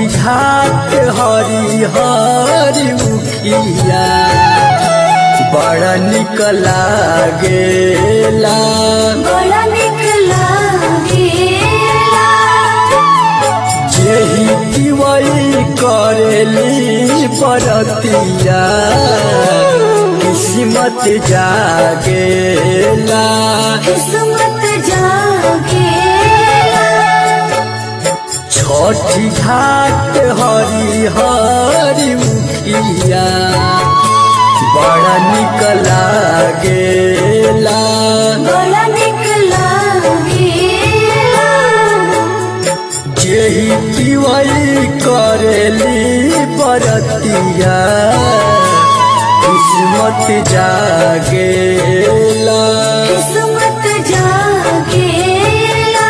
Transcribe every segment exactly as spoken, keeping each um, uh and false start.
घाट हरी हरी मुखिया बड़ा निक लागेला बड़ा निक लागेला जेही दिवई करेली परतिया किस्मत जागेला किस्मत जागेला छठी घाट हरी हरी मुखिया बड़ा निक लागेला बड़ा निक लागेला जेही दिवई करेली परतिया किस्मत जागेला किस्मत जागेला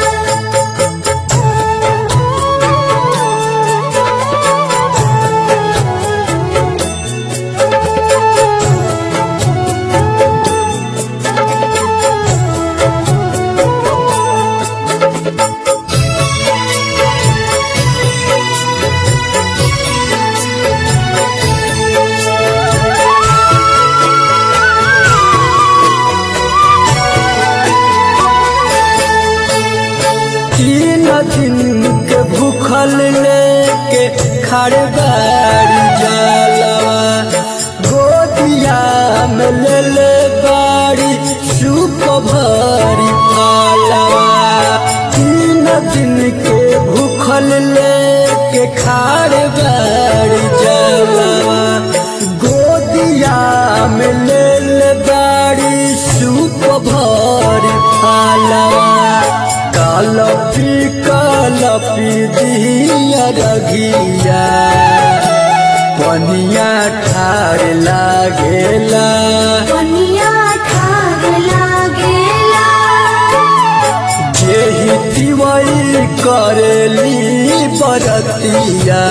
तीन दिन के भूखल लेके खड़े बाड़ी जलवा गोदिया में ले ले बाड़ी सूप भरी फलवा तीन दिन के भूखल लेके खड़े बाड़ी जलवा गोदिया में ले ले बाड़ी सूप भरी फलवा कलपी कलपी दिया रघिया पनिया ठार लागेला पनिया ठार लागेला जेही दिवई करेली बरतिया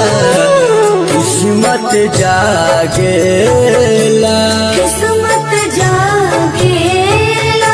किस्मत जागेला किस्मत जागेला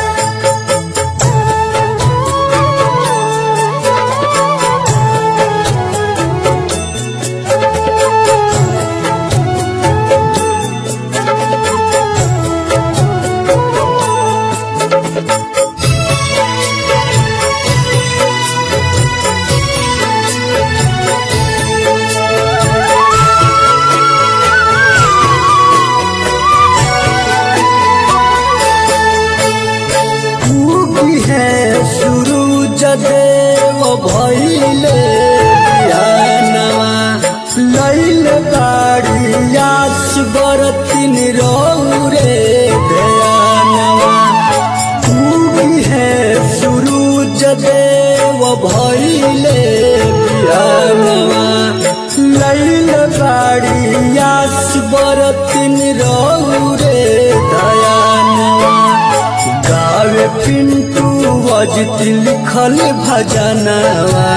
सूरज देव भइले बिहानवा लैल बाड़ियास बरतिन रौरे ध्यानवा उगी है सूरज देव भइले बिहानवा लैल बाड़ियास बरतिन रौरे ध्यानवा गावे पिंटू बजत लिखल भजनवा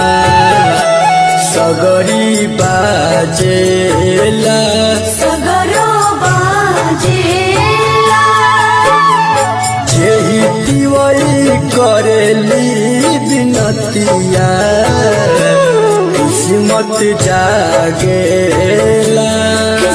सगरी बाजेला सगरो बाजेला जेही दिवई करेली बिनतिया किस्मत जागेला।